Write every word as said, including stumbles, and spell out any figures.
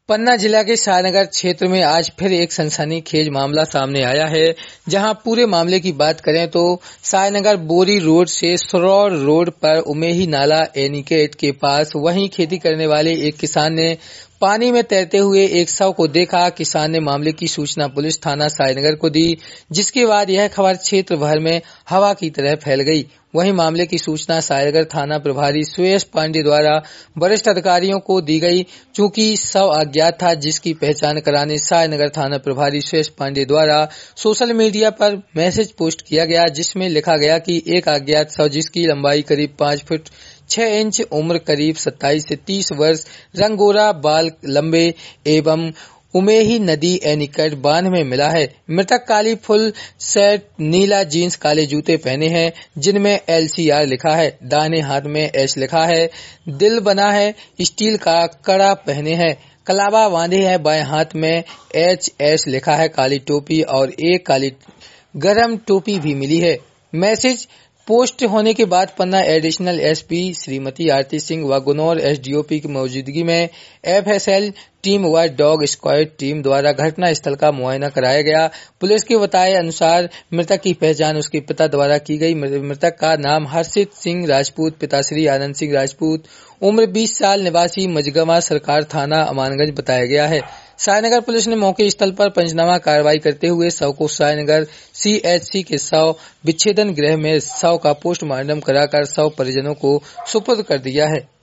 पन्ना जिला के सायनगर क्षेत्र में आज फिर एक सनसनीखेज मामला सामने आया है। जहां पूरे मामले की बात करें तो सायनगर बोरी रोड से सरौर रोड पर उमेही नाला एनीकेट के पास वहीं खेती करने वाले एक किसान ने पानी में तैरते हुए एक शव को देखा। किसान ने मामले की सूचना पुलिस थाना सायनगर को दी, जिसके बाद यह खबर क्षेत्र भर में हवा की तरह फैल गई। वहीं मामले की सूचना सायनगर थाना प्रभारी सुयश पांडे द्वारा वरिष्ठ अधिकारियों को दी गई। चूंकि शव अज्ञात था, जिसकी पहचान कराने सायनगर थाना प्रभारी सुयश पांडे द्वारा सोशल मीडिया पर मैसेज पोस्ट किया गया, जिसमें लिखा गया कि एक अज्ञात शव जिसकी लंबाई करीब पाँच फुट छह इंच, उम्र करीब सत्ताईस से तीस वर्ष, रंग गोरा, बाल लंबे एवं उमेही नदी एनीकट बांध में मिला है। मृतक काली फुल शर्ट, नीला जींस, काले जूते पहने हैं जिनमें एल सी आर लिखा है। दाहिने हाथ में एस लिखा है। दिल बना है। स्टील का कड़ा पहने हैं। कलावा बांधे है। बाएं हाथ में एच एस लिखा है। काली टोपी और एक काली गरम टोपी भी मिली है। मैसेज पोस्ट होने के बाद पन्ना एडिशनल एसपी श्रीमती आरती सिंह व गुनौर एसडीओपी की मौजूदगी में एफएसएल टीम व डॉग स्क्वाड टीम द्वारा घटना स्थल का मुआयना कराया गया। पुलिस के बताए अनुसार मृतक की पहचान उसके पिता द्वारा की गई। मृतक का नाम हर्षित सिंह राजपूत, पिताश्री आनंद सिंह राजपूत, उम्र बीस साल, निवासी मझगवा, सरकार थाना अमानगंज बताया गया है। सायनगर पुलिस ने मौके स्थल पर पंचनामा कार्रवाई करते हुए शव को सायनगर सीएचसी के शव विच्छेदन गृह में शव का पोस्टमार्टम कराकर शव परिजनों को सुपुर्द कर दिया है।